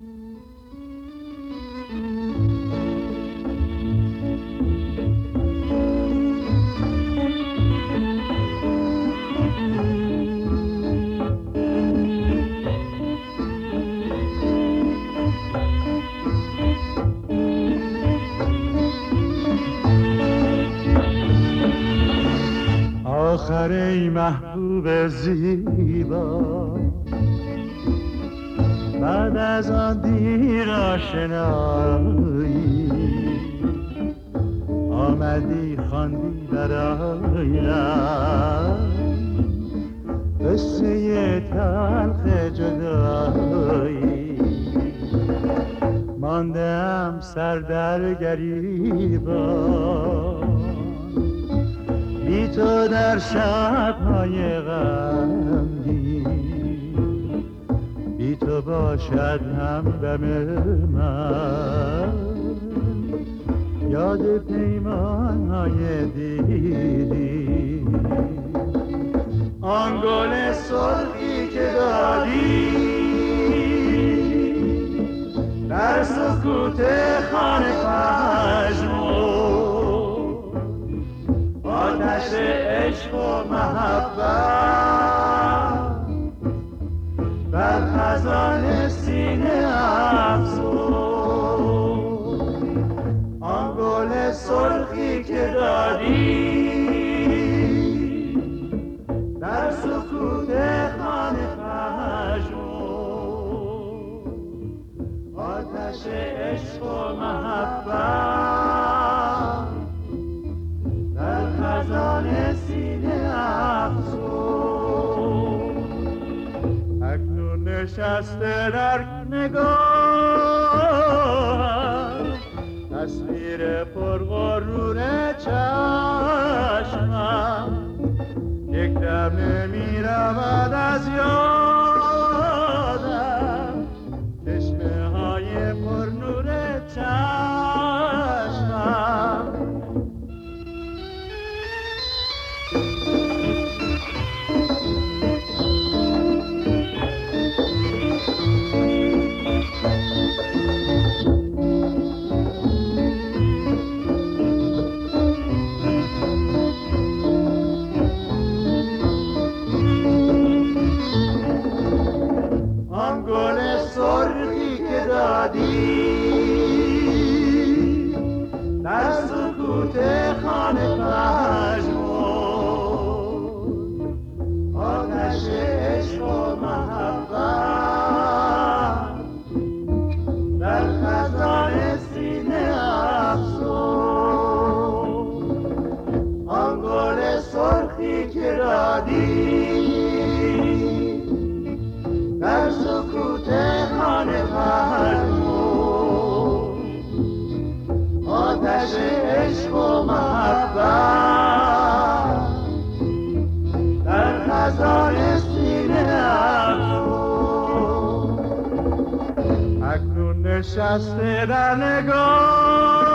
آخر ای محبوب زیبا، بعد از آن دیر آشنایی آمدی خواندی برایم قصه تلخ جدایی. ماندم سر در گریبان بی تو در شب‌های غمگین، بی تو باشد همدم من یاد پیمان‌های دیری. آن گل سرخی که دادی در سکوت خانه پژمرد، آتش عشق و محبت بر خزان سینه افزود. آن گل سرخی که دادی در سکوت خانه پژمرد، آتش عشق و محبت در خزان سینه افزود. اکنون نشسته در نگاه تصویر پرغرور چشمم، یک دم نمی رود از یادم چشمه های پرنور چشمم. در سکوت خانه پژمرد، آتش عشق و محبت در خزان سینه افزود. آن گل سرخی که دادی در سکوت خانه پژمرد، آتش عشق و محبت در خزان سینه افزود. اکنون نشسته در نگاه